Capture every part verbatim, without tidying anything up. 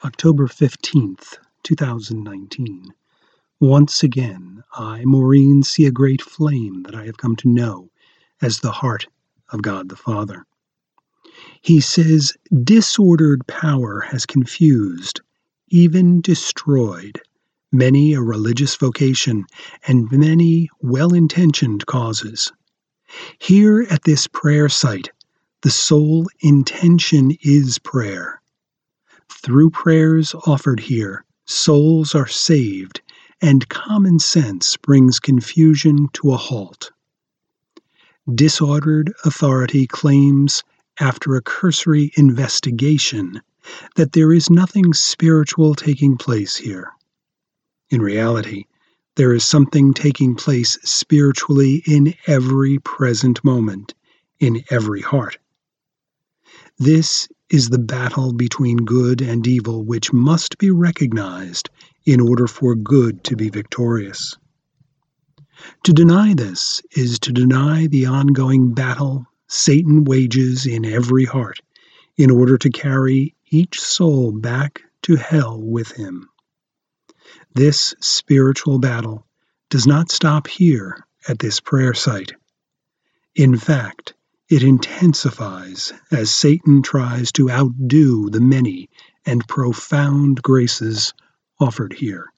October fifteenth, two thousand nineteen. Once again, I, Maureen, see a great flame that I have come to know as the heart of God the Father. He says, disordered power has confused, even destroyed, many a religious vocation and many well-intentioned causes. Here at this prayer site, the sole intention is prayer. Through prayers offered here, souls are saved, and common sense brings confusion to a halt. Disordered authority claims, after a cursory investigation, that there is nothing spiritual taking place here. In reality, there is something taking place spiritually in every present moment, in every heart. This is the battle between good and evil, which must be recognized in order for good to be victorious. To deny this is to deny the ongoing battle Satan wages in every heart in order to carry each soul back to hell with him. This spiritual battle does not stop here at this prayer site. In fact, it intensifies as Satan tries to outdo the many and profound graces offered here.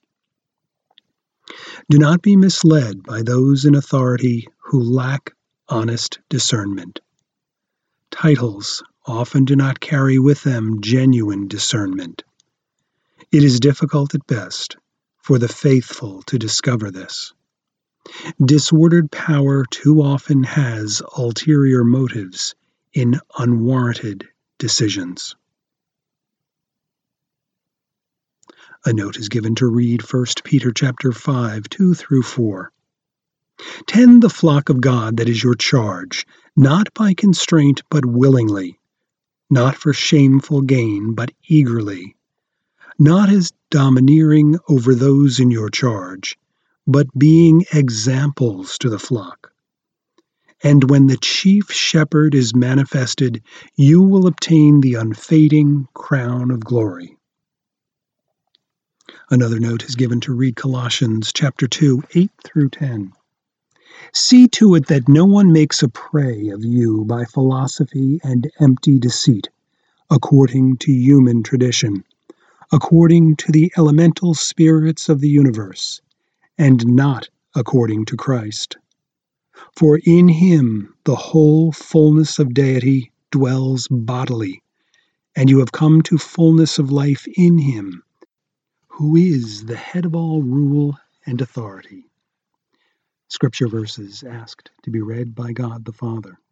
Do not be misled by those in authority who lack honest discernment. Titles often do not carry with them genuine discernment. It is difficult at best for the faithful to discover this. Disordered power too often has ulterior motives in unwarranted decisions. A note is given to read First Peter chapter five, two through four. Tend the flock of God that is your charge, not by constraint but willingly, not for shameful gain but eagerly, not as domineering over those in your charge, but being examples to the flock. And when the chief shepherd is manifested, you will obtain the unfading crown of glory. Another note is given to read Colossians chapter two, eight through ten. See to it that no one makes a prey of you by philosophy and empty deceit, according to human tradition, according to the elemental spirits of the universe, and not according to Christ. For in him the whole fullness of deity dwells bodily, and you have come to fullness of life in him, who is the head of all rule and authority. Scripture verses asked to be read by God the Father.